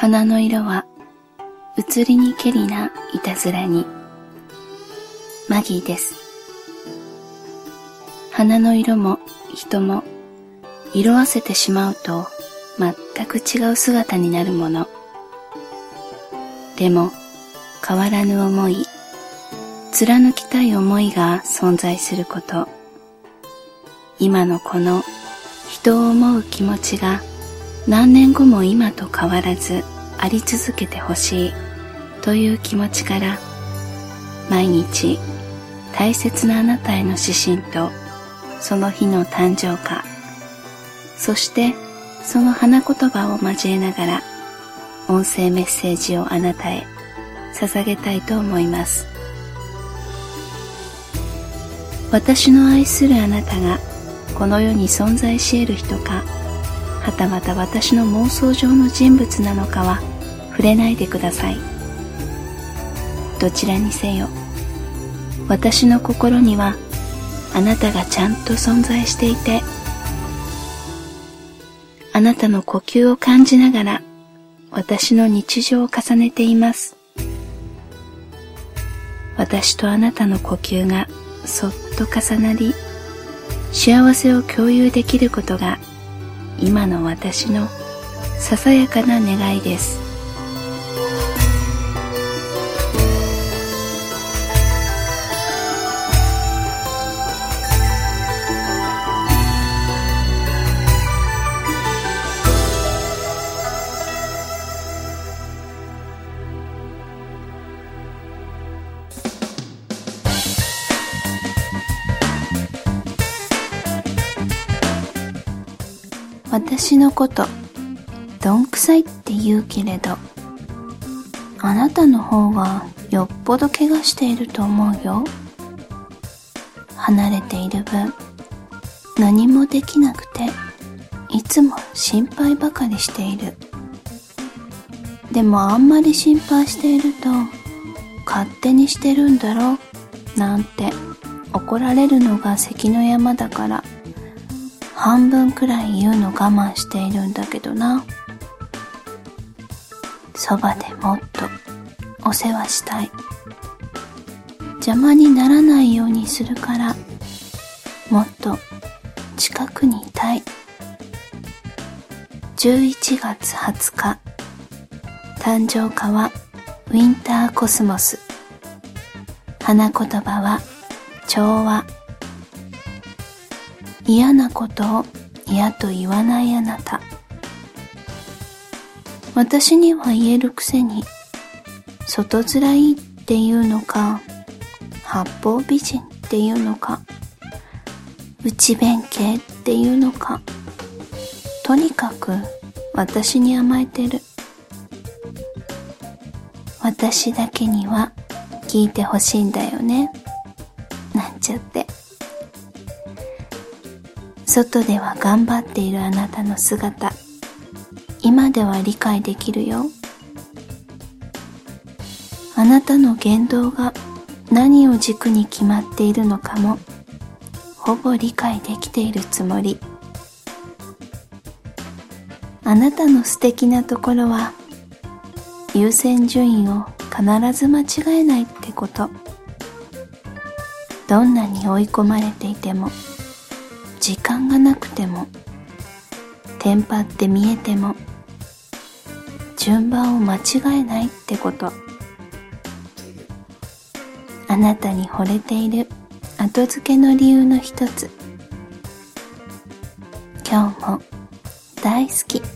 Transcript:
花の色は移りにけりないたずらに。マギーです。花の色も人も色あせてしまうと全く違う姿になるもの。でも変わらぬ思い、貫きたい思いが存在すること。今のこの人を思う気持ちが何年後も今と変わらずあり続けてほしいという気持ちから、毎日大切なあなたへの指針とその日の誕生花、そしてその花言葉を交えながら音声メッセージをあなたへ捧げたいと思います。私の愛するあなたがこの世に存在し得る人か、はたまた私の妄想上の人物なのかは触れないでください。どちらにせよ、私の心にはあなたがちゃんと存在していて、あなたの呼吸を感じながら私の日常を重ねています。私とあなたの呼吸がそっと重なり、幸せを共有できることが今の私のささやかな願いです。私のことどんくさいって言うけれど、あなたの方がよっぽど怪我していると思うよ。離れている分何もできなくていつも心配ばかりしている。でもあんまり心配していると勝手にしてるんだろなんて怒られるのが関の山だから、半分くらい言うの我慢しているんだけどな。そばでもっとお世話したい。邪魔にならないようにするから、もっと近くにいたい。11月20日、誕生花はウィンターコスモス。花言葉は調和。嫌なことを嫌と言わないあなた。私には言えるくせに、外面いいっていうのか、八方美人っていうのか、内弁慶っていうのか、とにかく私に甘えてる。私だけには聞いてほしいんだよね、なんちゃって。外では頑張っているあなたの姿、今では理解できるよ。あなたの言動が何を軸に決まっているのかもほぼ理解できているつもり。あなたの素敵なところは優先順位を必ず間違えないってこと。どんなに追い込まれていても、時間がなくても、テンパって見えても、順番を間違えないってこと。あなたに惚れている後付けの理由の一つ。今日も大好き。